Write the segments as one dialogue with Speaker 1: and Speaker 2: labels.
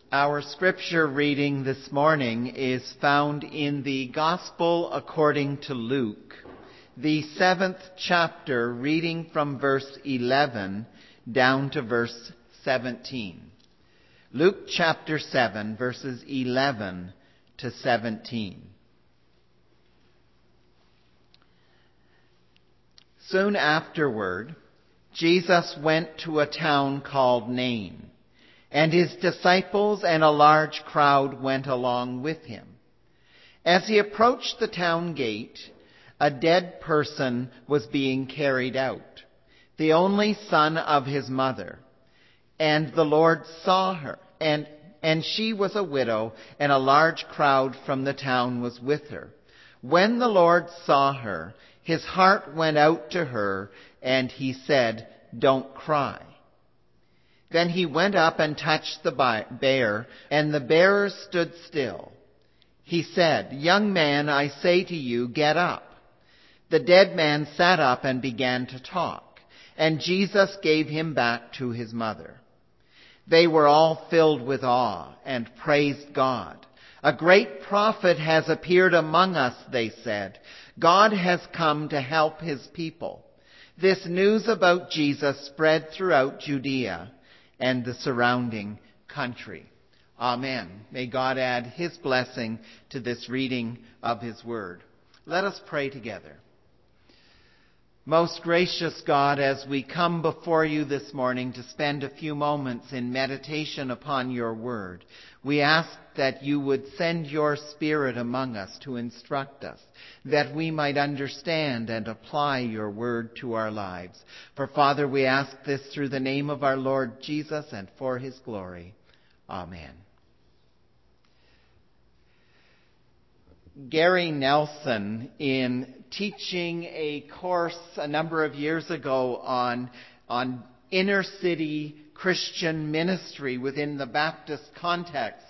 Speaker 1: Our scripture reading this morning is found in the Gospel according to Luke, the 7th chapter, reading from verse 11 down to verse 17. Luke chapter 7, verses 11 to 17. Soon afterward, Jesus went to a town called Nain, and his disciples and a large crowd went along with him. As he approached the town gate, a dead person was being carried out, the only son of his mother. And the Lord saw her, and she was a widow, and a large crowd from the town was with her. When the Lord saw her, his heart went out to her, and he said, "Don't cry." Then he went up and touched the bear, and the bearer stood still. He said, "Young man, I say to you, get up." The dead man sat up and began to talk, and Jesus gave him back to his mother. They were all filled with awe and praised God. "A great prophet has appeared among us," they said. "God has come to help his people." This news about Jesus spread throughout Judea and the surrounding country. Amen. May God add his blessing to this reading of his word. Let us pray together. Most gracious God, as we come before you this morning to spend a few moments in meditation upon your word, we ask that you would send your Spirit among us to instruct us, that we might understand and apply your word to our lives. For Father, we ask this through the name of our Lord Jesus and for his glory. Amen. Gary Nelson, in teaching a course a number of years ago on inner city Christian ministry within the Baptist context,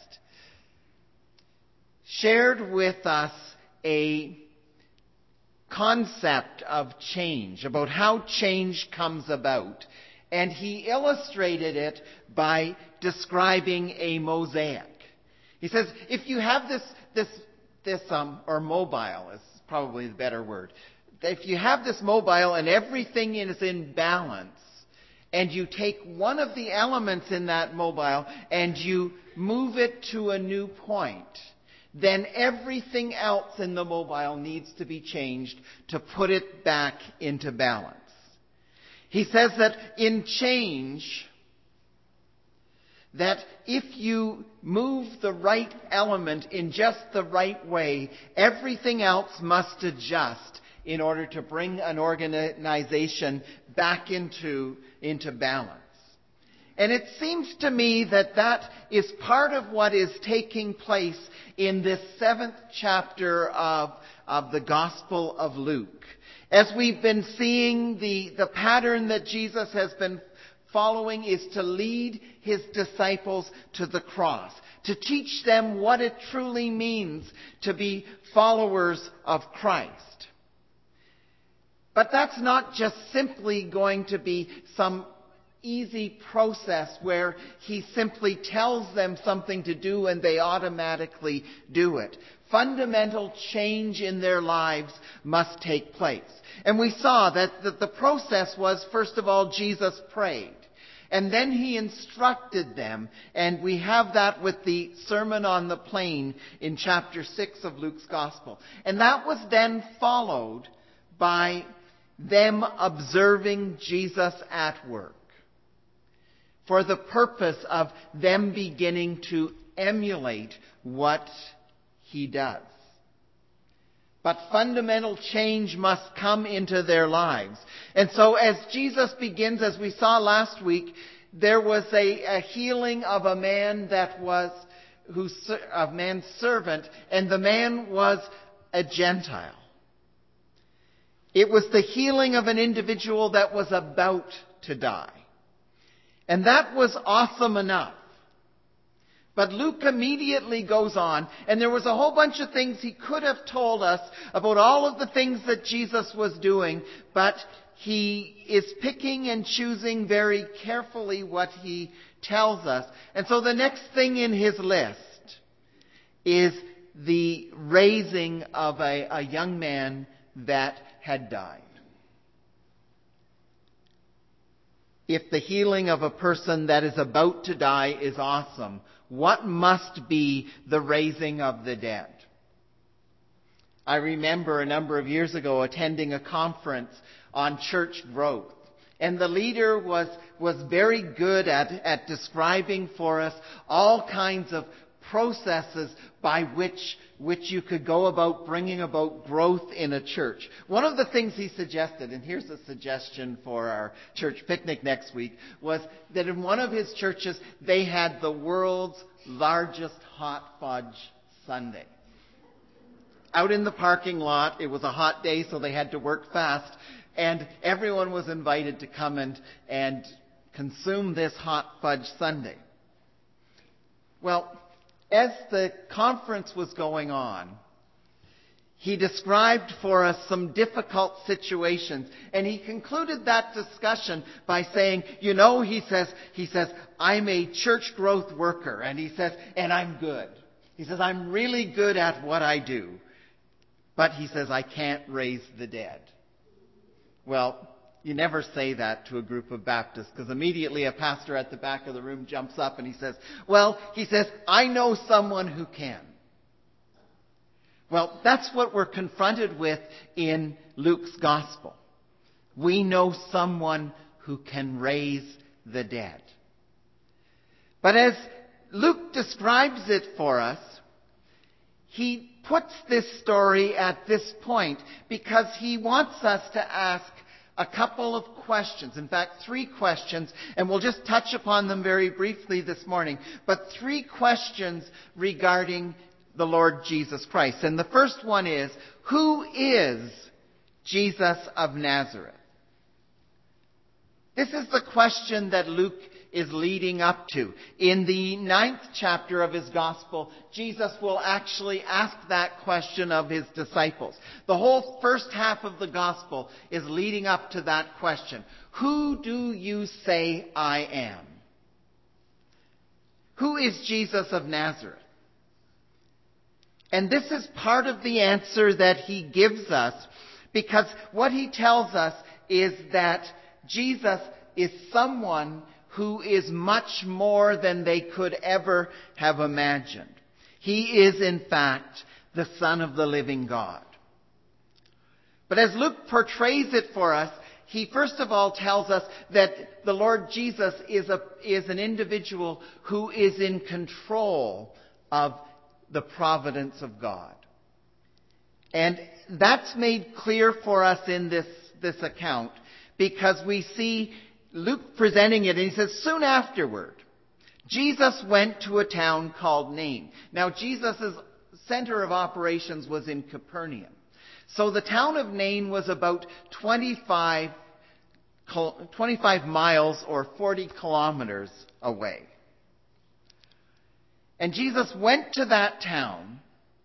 Speaker 1: shared with us a concept of change, about how change comes about. And he illustrated it by describing a mosaic. He says, if you have this or mobile is probably the better word. If you have this mobile and everything is in balance, and you take one of the elements in that mobile and you move it to a new point, then everything else in the mobile needs to be changed to put it back into balance. He says that in change, that if you move the right element in just the right way, everything else must adjust in order to bring an organization back into balance. And it seems to me that that is part of what is taking place in this 7th chapter of the Gospel of Luke. As we've been seeing, the pattern that Jesus has been following is to lead his disciples to the cross, to teach them what it truly means to be followers of Christ. But that's not just simply going to be some easy process where he simply tells them something to do and they automatically do it. Fundamental change in their lives must take place. And we saw that the process was, first of all, Jesus prayed. And then he instructed them. And we have that with the Sermon on the Plain in chapter 6 of Luke's Gospel. And that was then followed by them observing Jesus at work, for the purpose of them beginning to emulate what he does. But fundamental change must come into their lives. And so as Jesus begins, as we saw last week, there was a healing of a man a man's servant, and the man was a Gentile. It was the healing of an individual that was about to die. And that was awesome enough. But Luke immediately goes on, and there was a whole bunch of things he could have told us about all of the things that Jesus was doing, but he is picking and choosing very carefully what he tells us. And so the next thing in his list is the raising of a young man that had died. If the healing of a person that is about to die is awesome, what must be the raising of the dead? I remember a number of years ago attending a conference on church growth. And the leader was very good at describing for us all kinds of processes by which you could go about bringing about growth in a church. One of the things he suggested, and here's a suggestion for our church picnic next week, was that in one of his churches they had the world's largest hot fudge sundae. Out in the parking lot, it was a hot day, so they had to work fast, and everyone was invited to come and consume this hot fudge sundae. Well, as the conference was going on, he described for us some difficult situations, and he concluded that discussion by saying, he says, I'm a church growth worker, and he says, and I'm good. He says, I'm really good at what I do, but he says, I can't raise the dead. Well, you never say that to a group of Baptists, because immediately a pastor at the back of the room jumps up and he says, I know someone who can. Well, that's what we're confronted with in Luke's gospel. We know someone who can raise the dead. But as Luke describes it for us, he puts this story at this point because he wants us to ask a couple of questions. In fact, 3 questions, and we'll just touch upon them very briefly this morning. But 3 questions regarding the Lord Jesus Christ. And the first one is, who is Jesus of Nazareth? This is the question that Luke is leading up to. In the 9th chapter of his gospel, Jesus will actually ask that question of his disciples. The whole first half of the gospel is leading up to that question. Who do you say I am? Who is Jesus of Nazareth? And this is part of the answer that he gives us, because what he tells us is that Jesus is someone who is much more than they could ever have imagined. He is, in fact, the Son of the living God. But as Luke portrays it for us, he first of all tells us that the Lord Jesus is an individual who is in control of the providence of God. And that's made clear for us in this account, because we see Luke presenting it, and he says, soon afterward, Jesus went to a town called Nain. Now, Jesus' center of operations was in Capernaum. So the town of Nain was about 25 miles or 40 kilometers away. And Jesus went to that town,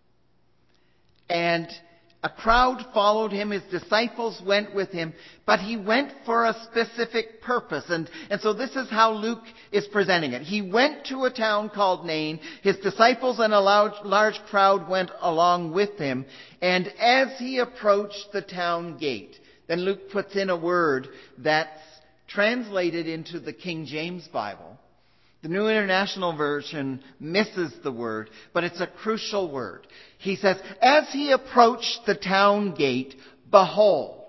Speaker 1: and a crowd followed him. His disciples went with him, but he went for a specific purpose. And so this is how Luke is presenting it. He went to a town called Nain. His disciples and a large crowd went along with him. And as he approached the town gate, then Luke puts in a word that's translated into the King James Bible. The New International Version misses the word, but it's a crucial word. He says, as he approached the town gate, behold.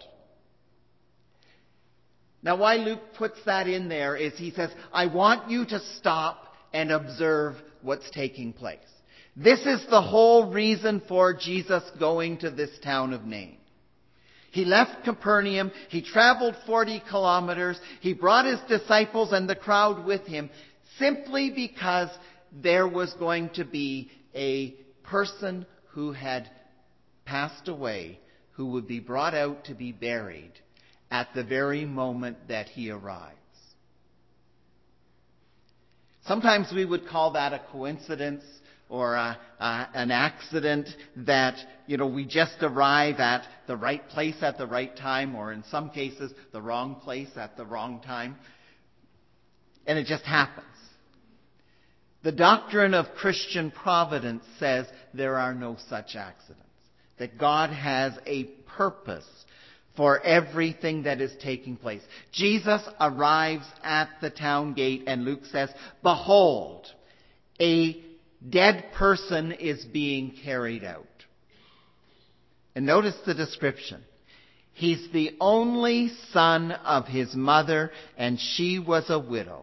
Speaker 1: Now, why Luke puts that in there is he says, I want you to stop and observe what's taking place. This is the whole reason for Jesus going to this town of Nain. He left Capernaum. He traveled 40 kilometers. He brought his disciples and the crowd with him, simply because there was going to be a person who had passed away, who would be brought out to be buried at the very moment that he arrives. Sometimes we would call that a coincidence, an accident that, we just arrive at the right place at the right time, or in some cases, the wrong place at the wrong time. And it just happens. The doctrine of Christian providence says there are no such accidents. That God has a purpose for everything that is taking place. Jesus arrives at the town gate and Luke says, "Behold, a dead person is being carried out." And notice the description. He's the only son of his mother, and she was a widow.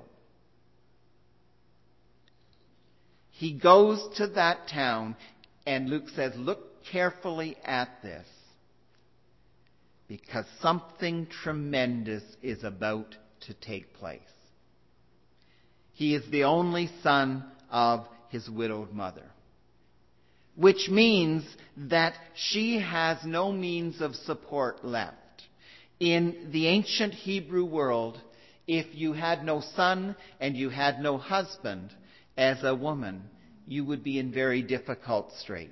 Speaker 1: He goes to that town, and Luke says, look carefully at this, because something tremendous is about to take place. He is the only son of his widowed mother, which means that she has no means of support left. In the ancient Hebrew world, if you had no son and you had no husband, as a woman, you would be in very difficult straits.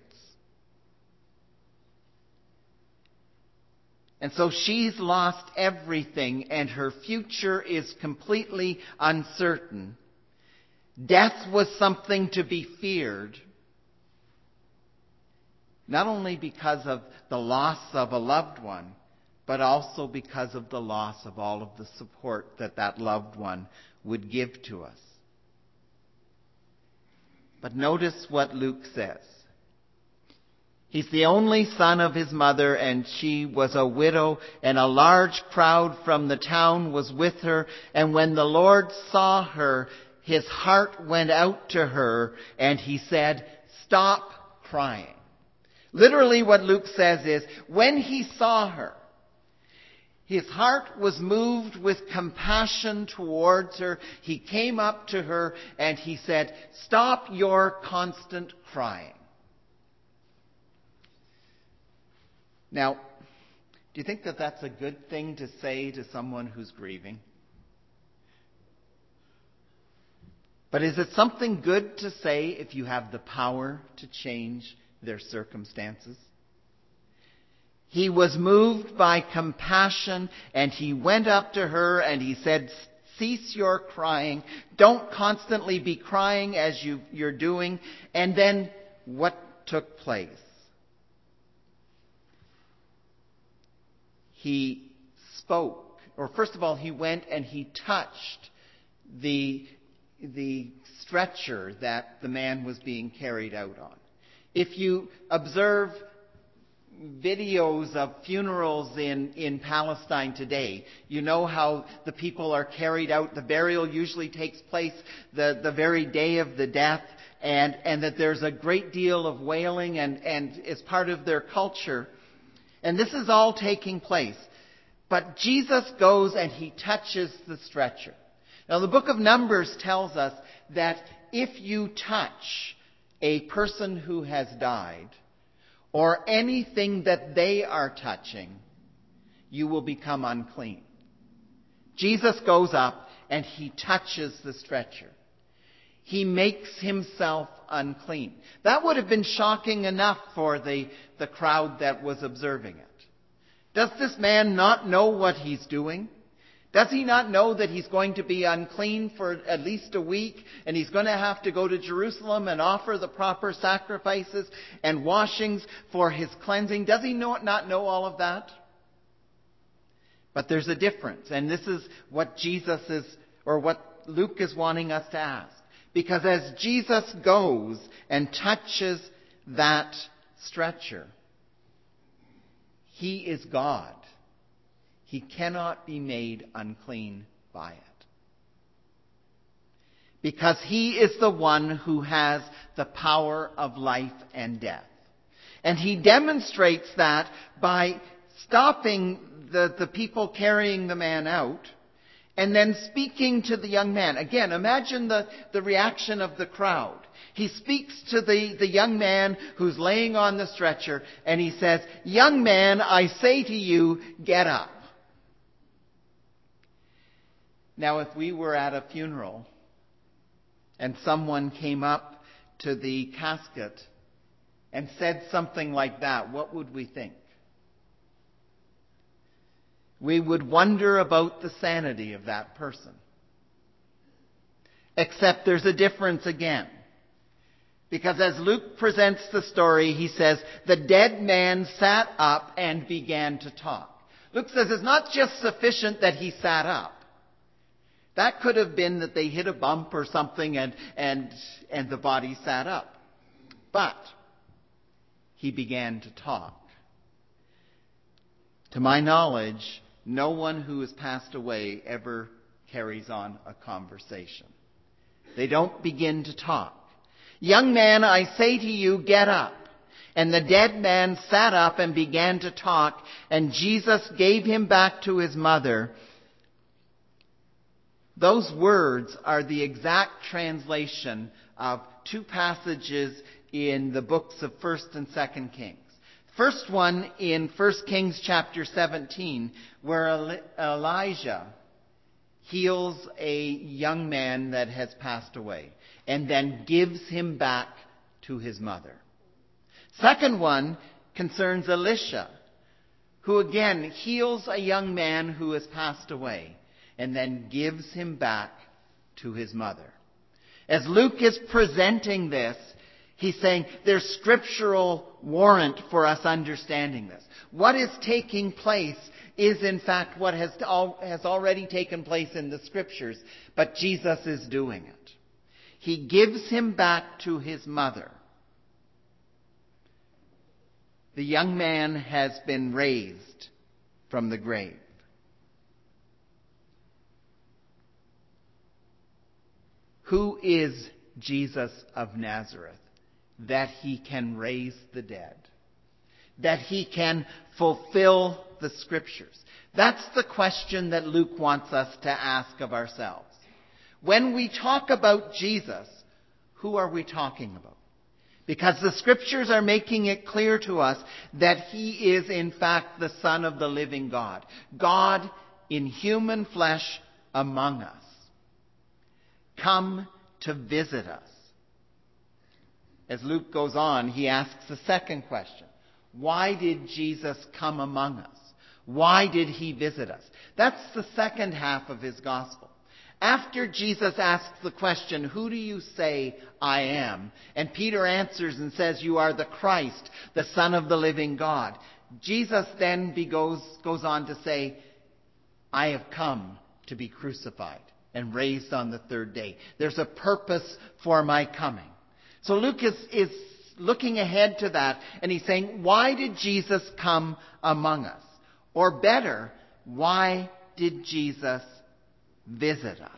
Speaker 1: And so she's lost everything, and her future is completely uncertain. Death was something to be feared, not only because of the loss of a loved one, but also because of the loss of all of the support that loved one would give to us. But notice what Luke says. He's the only son of his mother, and she was a widow, and a large crowd from the town was with her. And when the Lord saw her, his heart went out to her, and he said, "Stop crying." Literally what Luke says is, when he saw her, his heart was moved with compassion towards her. He came up to her and he said, "Stop your constant crying." Now, do you think that that's a good thing to say to someone who's grieving? But is it something good to say if you have the power to change their circumstances? He was moved by compassion, and he went up to her and he said, "Cease your crying. Don't constantly be crying as you're doing." And then what took place? He spoke, or first of all, he went and he touched the stretcher that the man was being carried out on. If you observe videos of funerals in Palestine today, you know how the people are carried out. The burial usually takes place the very day of the death, and that there's a great deal of wailing and is part of their culture. And this is all taking place. But Jesus goes and he touches the stretcher. Now the book of Numbers tells us that if you touch a person who has died, or anything that they are touching, you will become unclean. Jesus goes up and he touches the stretcher. He makes himself unclean. That would have been shocking enough for the crowd that was observing it. Does this man not know what he's doing? Does he not know that he's going to be unclean for at least a week, and he's going to have to go to Jerusalem and offer the proper sacrifices and washings for his cleansing? Does he not know all of that? But there's a difference, and this is what what Luke is wanting us to ask. Because as Jesus goes and touches that stretcher, he is God. He cannot be made unclean by it. Because he is the one who has the power of life and death. And he demonstrates that by stopping the people carrying the man out and then speaking to the young man. Again, imagine the reaction of the crowd. He speaks to the young man who's laying on the stretcher and he says, "Young man, I say to you, get up." Now, if we were at a funeral and someone came up to the casket and said something like that, what would we think? We would wonder about the sanity of that person. Except there's a difference again. Because as Luke presents the story, he says, the dead man sat up and began to talk. Luke says it's not just sufficient that he sat up. That could have been that they hit a bump or something and the body sat up. But he began to talk. To my knowledge, no one who has passed away ever carries on a conversation. They don't begin to talk. Young man, I say to you, get up. And the dead man sat up and began to talk, and Jesus gave him back to his mother. Those words are the exact translation of two passages in the books of 1st and 2nd Kings. First one in 1 Kings chapter 17, where Elijah heals a young man that has passed away and then gives him back to his mother. Second one concerns Elisha, who again heals a young man who has passed away and then gives him back to his mother. As Luke is presenting this, he's saying there's scriptural warrant for us understanding this. What is taking place is in fact what has already taken place in the scriptures, but Jesus is doing it. He gives him back to his mother. The young man has been raised from the grave. Who is Jesus of Nazareth that he can raise the dead? That he can fulfill the scriptures? That's the question that Luke wants us to ask of ourselves. When we talk about Jesus, who are we talking about? Because the scriptures are making it clear to us that he is in fact the Son of the living God. God in human flesh among us. Come to visit us. As Luke goes on, he asks a second question. Why did Jesus come among us? Why did he visit us? That's the second half of his gospel. After Jesus asks the question, who do you say I am? And Peter answers and says, you are the Christ, the Son of the living God. Jesus then goes on to say, I have come to be crucified and raised on the third day. There's a purpose for my coming. So Luke is looking ahead to that, and he's saying, why did Jesus come among us? Or better, why did Jesus visit us?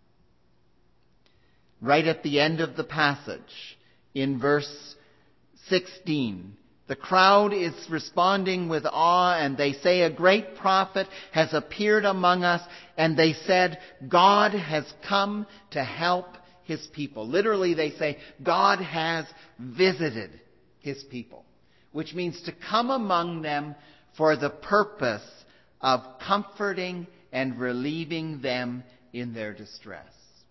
Speaker 1: Right at the end of the passage, in verse 16, the crowd is responding with awe, and they say, a great prophet has appeared among us, and they said, God has come to help his people. Literally, they say, God has visited his people, which means to come among them for the purpose of comforting and relieving them in their distress.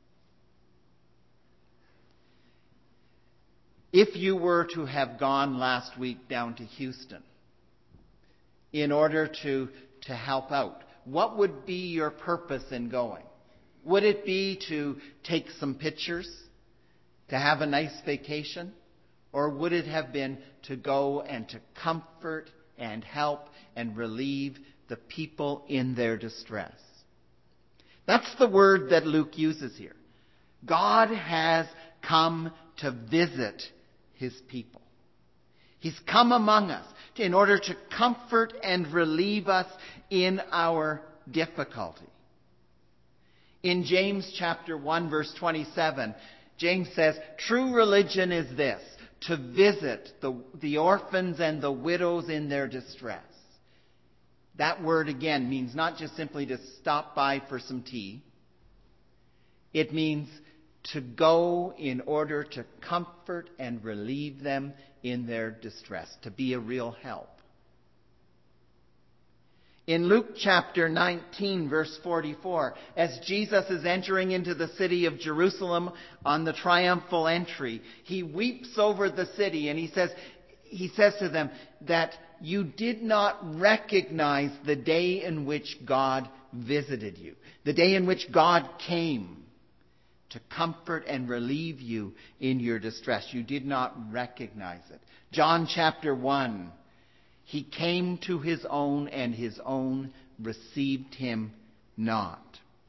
Speaker 1: If you were to have gone last week down to Houston in order to help out, what would be your purpose in going? Would it be to take some pictures, to have a nice vacation? Or would it have been to go and to comfort and help and relieve the people in their distress? That's the word that Luke uses here. God has come to visit his people. He's come among us in order to comfort and relieve us in our difficulty. In James chapter 1 verse 27, James says, true religion is this, to visit the orphans and the widows in their distress. That word again means not just simply to stop by for some tea. It means to go in order to comfort and relieve them in their distress, to be a real help. In Luke chapter 19, verse 44, as Jesus is entering into the city of Jerusalem on the triumphal entry, he weeps over the city and he says to them that you did not recognize the day in which God visited you, the day in which God came to comfort and relieve you in your distress. You did not recognize it. John chapter 1, he came to his own, and his own received him not.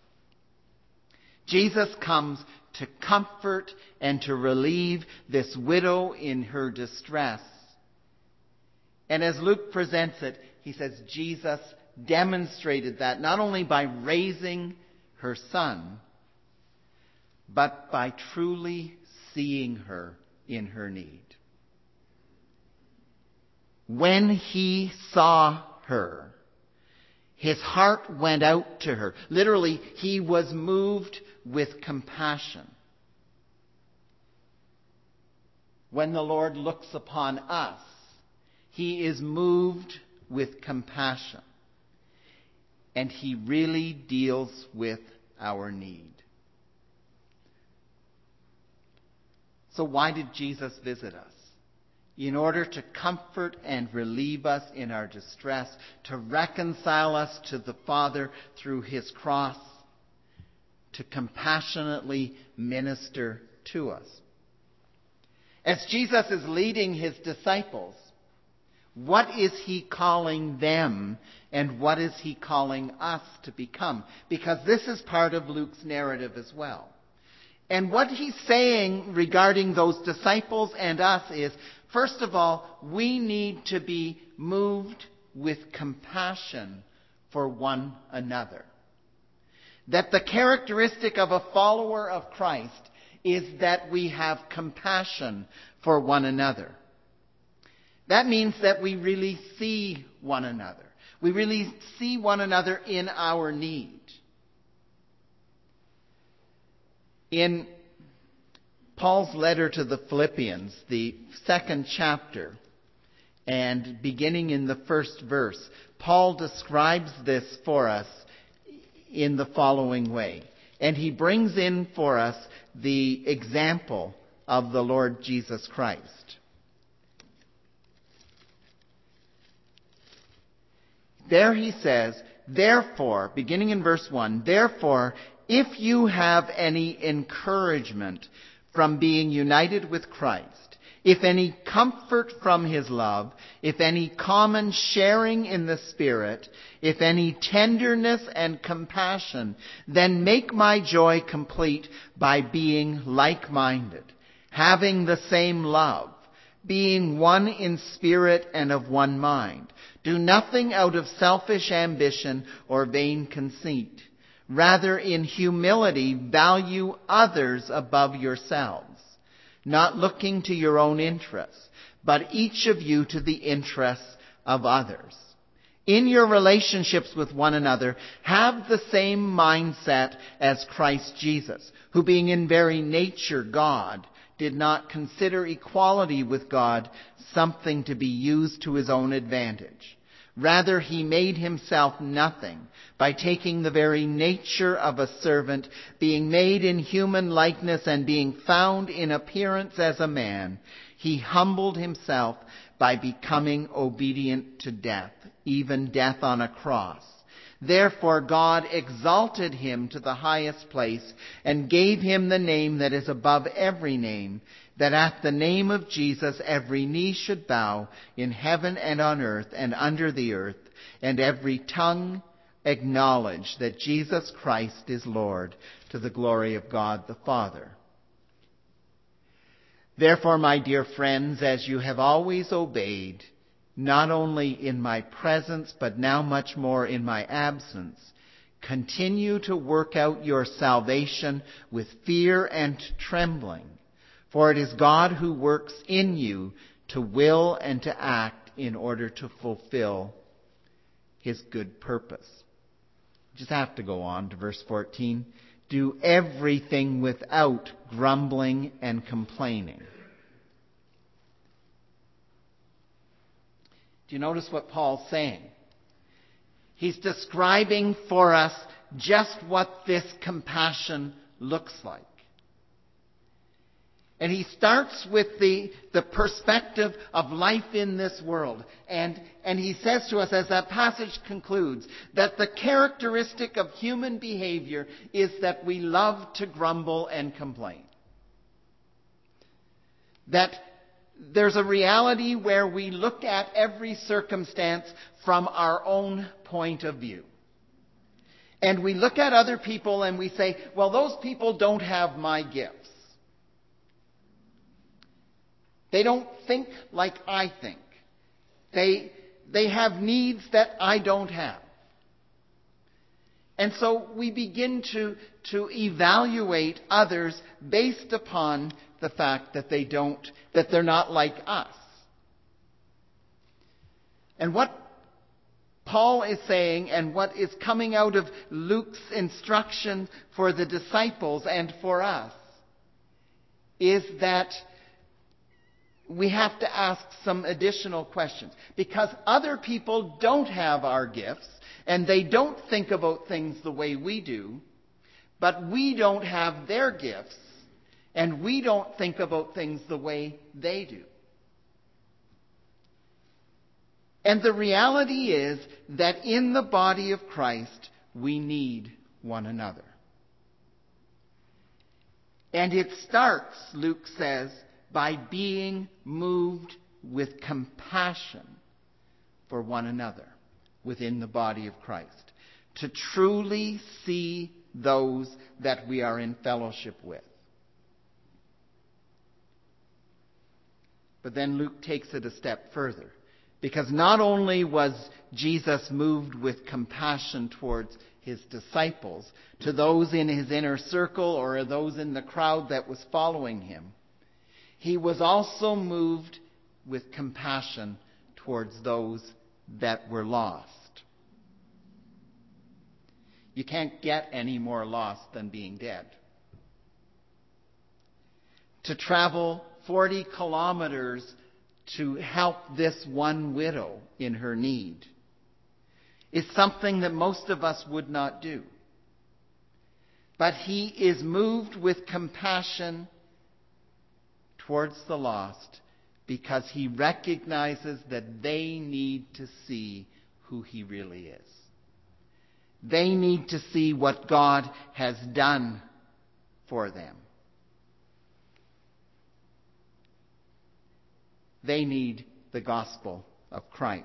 Speaker 1: Jesus comes to comfort and to relieve this widow in her distress. And as Luke presents it, he says Jesus demonstrated that not only by raising her son, but by truly seeing her in her need. When he saw her, his heart went out to her. Literally, he was moved with compassion. When the Lord looks upon us, he is moved with compassion. And he really deals with our need. So why did Jesus visit us? In order to comfort and relieve us in our distress, to reconcile us to the Father through his cross, to compassionately minister to us. As Jesus is leading his disciples, what is he calling them and what is he calling us to become? Because this is part of Luke's narrative as well. And what he's saying regarding those disciples and us is, first of all, we need to be moved with compassion for one another. That the characteristic of a follower of Christ is that we have compassion for one another. That means that we really see one another. We really see one another in our need. In Paul's letter to the Philippians, the 2nd chapter, and beginning in the 1st verse, Paul describes this for us in the following way. And he brings in for us the example of the Lord Jesus Christ. There he says, therefore, beginning in verse 1, therefore, if you have any encouragement from being united with Christ, if any comfort from his love, if any common sharing in the Spirit, if any tenderness and compassion, then make my joy complete by being like-minded, having the same love, being one in spirit and of one mind. Do nothing out of selfish ambition or vain conceit. Rather, in humility, value others above yourselves, not looking to your own interests, but each of you to the interests of others. In your relationships with one another, have the same mindset as Christ Jesus, who being in very nature God, did not consider equality with God something to be used to his own advantage. Rather, he made himself nothing by taking the very nature of a servant, being made in human likeness and being found in appearance as a man. He humbled himself by becoming obedient to death, even death on a cross. Therefore God exalted him to the highest place and gave him the name that is above every name, that at the name of Jesus every knee should bow in heaven and on earth and under the earth, and every tongue acknowledge that Jesus Christ is Lord, to the glory of God the Father. Therefore, my dear friends, as you have always obeyed, not only in my presence, but now much more in my absence, continue to work out your salvation with fear and trembling. For it is God who works in you to will and to act in order to fulfill his good purpose. Just have to go on to verse 14. Do everything without grumbling and complaining. Do you notice what Paul's saying? He's describing for us just what this compassion looks like. And he starts with the perspective of life in this world. And he says to us, as that passage concludes, that the characteristic of human behavior is that we love to grumble and complain. That there's a reality where we look at every circumstance from our own point of view. And we look at other people and we say, well, those people don't have my gifts. They don't think like I think. They have needs that I don't have. And so we begin to evaluate others based upon the fact that they're not like us. And what Paul is saying, and what is coming out of Luke's instruction for the disciples and for us, is that we have to ask some additional questions. Because other people don't have our gifts, and they don't think about things the way we do, but we don't have their gifts, and we don't think about things the way they do. And the reality is that in the body of Christ, we need one another. And it starts, Luke says, by being moved with compassion for one another within the body of Christ. To truly see those that we are in fellowship with. But then Luke takes it a step further. Because not only was Jesus moved with compassion towards his disciples, to those in his inner circle or those in the crowd that was following him, he was also moved with compassion towards those that were lost. You can't get any more lost than being dead. To travel 40 kilometers to help this one widow in her need is something that most of us would not do. But he is moved with compassion towards the lost because he recognizes that they need to see who he really is. They need to see what God has done for them. They need the gospel of Christ.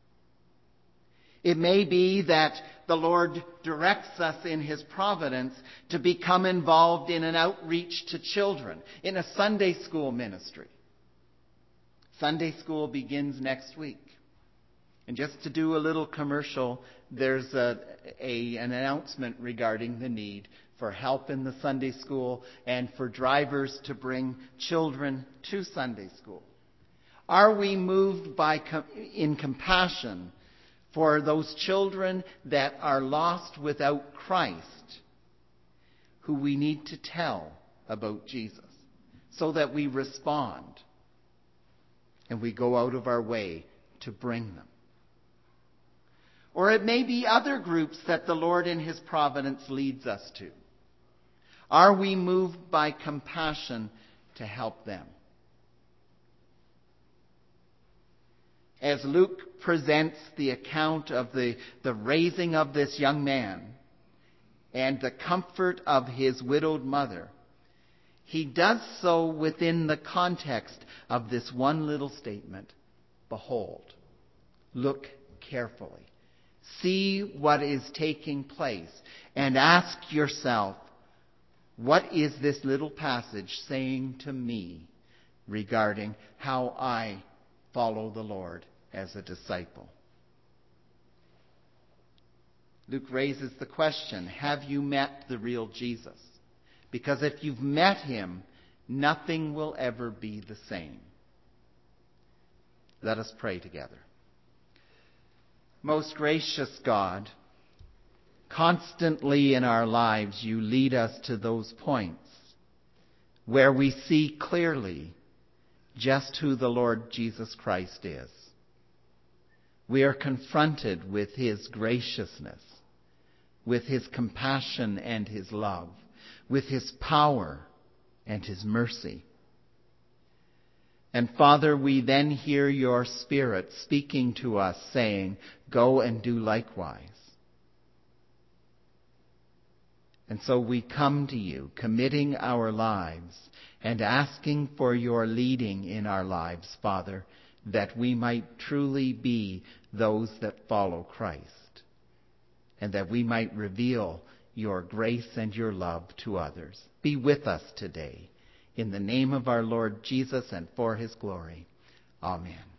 Speaker 1: It may be that the Lord directs us in his providence to become involved in an outreach to children, in a Sunday school ministry. Sunday school begins next week. And just to do a little commercial, there's an announcement regarding the need for help in the Sunday school and for drivers to bring children to Sunday school. Are we moved in compassion for those children that are lost without Christ, who we need to tell about Jesus, so that we respond and we go out of our way to bring them? Or it may be other groups that the Lord in his providence leads us to. Are we moved by compassion to help them? As Luke presents the account of the raising of this young man and the comfort of his widowed mother, he does so within the context of this one little statement: behold, look carefully, see what is taking place, and ask yourself, what is this little passage saying to me regarding how I follow the Lord as a disciple? Luke raises the question, have you met the real Jesus? Because if you've met him, nothing will ever be the same. Let us pray together. Most gracious God, constantly in our lives you lead us to those points where we see clearly just who the Lord Jesus Christ is. We are confronted with his graciousness, with his compassion and his love, with his power and his mercy. And Father, we then hear your Spirit speaking to us, saying, "Go and do likewise." And so we come to you, committing our lives and asking for your leading in our lives, Father, that we might truly be those that follow Christ, and that we might reveal your grace and your love to others. Be with us today. In the name of our Lord Jesus and for his glory. Amen.